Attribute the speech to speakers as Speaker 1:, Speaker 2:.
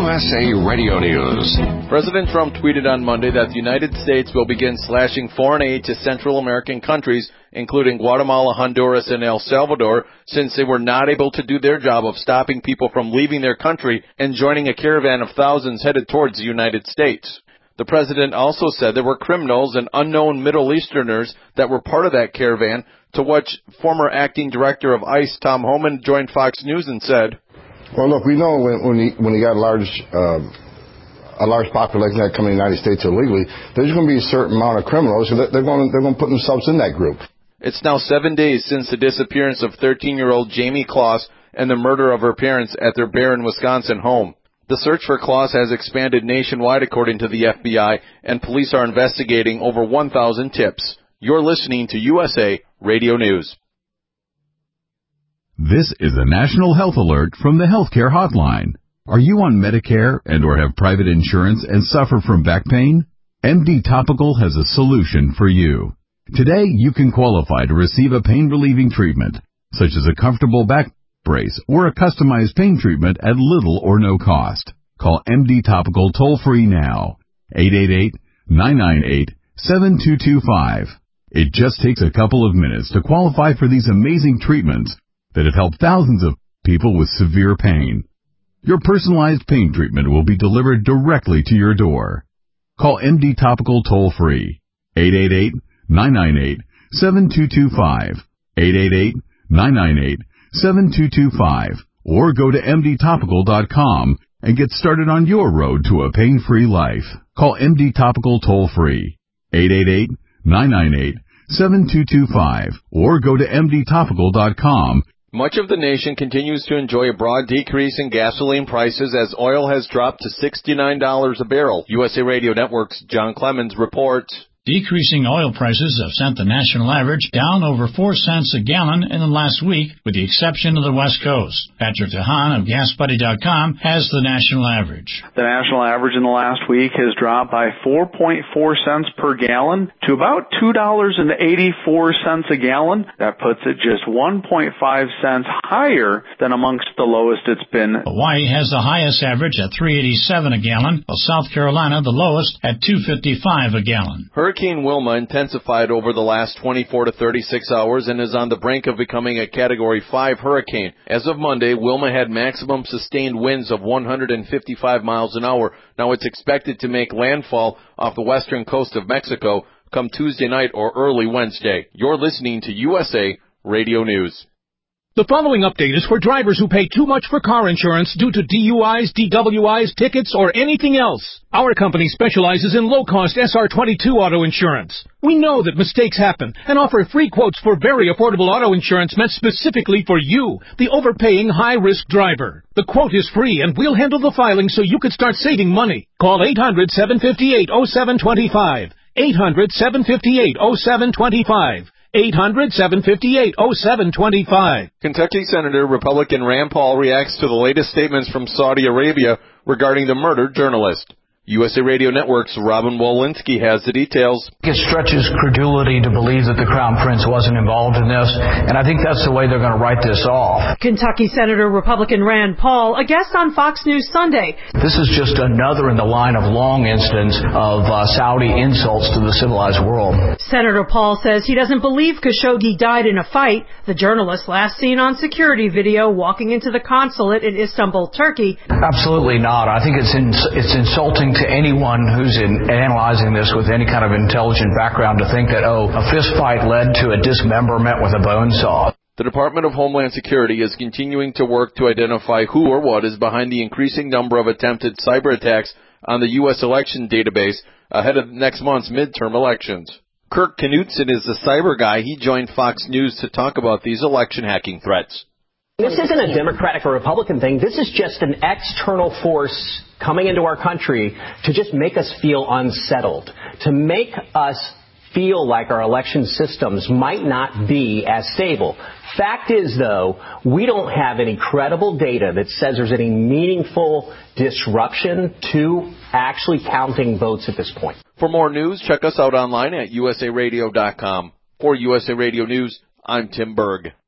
Speaker 1: USA Radio News.
Speaker 2: President Trump tweeted on Monday that the United States will begin slashing foreign aid to Central American countries, including Guatemala, Honduras, and El Salvador, since they were not able to do their job of stopping people from leaving their country and joining a caravan of thousands headed towards the United States. The president also said there were criminals and unknown Middle Easterners that were part of that caravan, to which former acting director of ICE, Tom Homan, joined Fox News and said,
Speaker 3: "Well, look, we know when you got a large population that come in the United States illegally, there's going to be a certain amount of criminals, so they're going to put themselves in that group."
Speaker 2: It's now 7 days since the disappearance of 13-year-old Jamie Kloss and the murder of her parents at their Barron, Wisconsin home. The search for Kloss has expanded nationwide, according to the FBI, and police are investigating over 1,000 tips. You're listening to USA Radio News.
Speaker 4: This is a national health alert from the Healthcare Hotline. Are you on Medicare and or have private insurance and suffer from back pain? MD Topical has a solution for you. Today, you can qualify to receive a pain-relieving treatment, such as a comfortable back brace or a customized pain treatment at little or no cost. Call MD Topical toll-free now, 888-998-7225. It just takes a couple of minutes to qualify for these amazing treatments that have helped thousands of people with severe pain. Your personalized pain treatment will be delivered directly to your door. Call MD Topical toll-free, 888-998-7225, 888-998-7225, or go to mdtopical.com and get started on your road to a pain-free life. Call MD Topical toll-free, 888-998-7225, or go to mdtopical.com.
Speaker 2: Much of the nation continues to enjoy a broad decrease in gasoline prices as oil has dropped to $69 a barrel. USA Radio Network's John Clemens reports.
Speaker 5: Decreasing oil prices have sent the national average down over 4 cents a gallon in the last week, with the exception of the West Coast. Patrick DeHaan of GasBuddy.com has the national average.
Speaker 6: The national average in the last week has dropped by 4.4 cents per gallon to about $2.84 a gallon. That puts it just 1.5 cents higher than amongst the lowest it's been.
Speaker 5: Hawaii has the highest average at $3.87 a gallon, while South Carolina the lowest at $2.55 a gallon.
Speaker 2: Hurricane Wilma intensified over the last 24 to 36 hours and is on the brink of becoming a Category 5 hurricane. As of Monday, Wilma had maximum sustained winds of 155 miles an hour. Now it's expected to make landfall off the western coast of Mexico come Tuesday night or early Wednesday. You're listening to USA Radio News.
Speaker 7: The following update is for drivers who pay too much for car insurance due to DUIs, DWIs, tickets, or anything else. Our company specializes in low-cost SR22 auto insurance. We know that mistakes happen and offer free quotes for very affordable auto insurance meant specifically for you, the overpaying high-risk driver. The quote is free and we'll handle the filing so you can start saving money. Call 800-758-0725. 800-758-0725. 800-758-0725.
Speaker 2: Kentucky Senator Republican Rand Paul reacts to the latest statements from Saudi Arabia regarding the murdered journalist. USA Radio Network's Robin Walensky has the details.
Speaker 8: It stretches credulity to believe that the Crown Prince wasn't involved in this, and I think that's the way they're going to write this off.
Speaker 9: Kentucky Senator Republican Rand Paul, a guest on Fox News Sunday.
Speaker 8: This is just another in the line of long incidents of Saudi insults to the civilized world.
Speaker 9: Senator Paul says he doesn't believe Khashoggi died in a fight. The journalist last seen on security video walking into the consulate in Istanbul, Turkey.
Speaker 8: Absolutely not. I think it's insulting to anyone who's analyzing this with any kind of intelligent background to think that, a fist fight led to a dismemberment with a bone saw.
Speaker 2: The Department of Homeland Security is continuing to work to identify who or what is behind the increasing number of attempted cyber attacks on the U.S. election database ahead of next month's midterm elections. Kirk Knudsen is the cyber guy. He joined Fox News to talk about these election hacking threats.
Speaker 10: This isn't a Democratic or Republican thing. This is just an external force coming into our country to just make us feel unsettled, to make us feel like our election systems might not be as stable. Fact is, though, we don't have any credible data that says there's any meaningful disruption to actually counting votes at this point.
Speaker 2: For more news, check us out online at usaradio.com. For USA Radio News, I'm Tim Berg.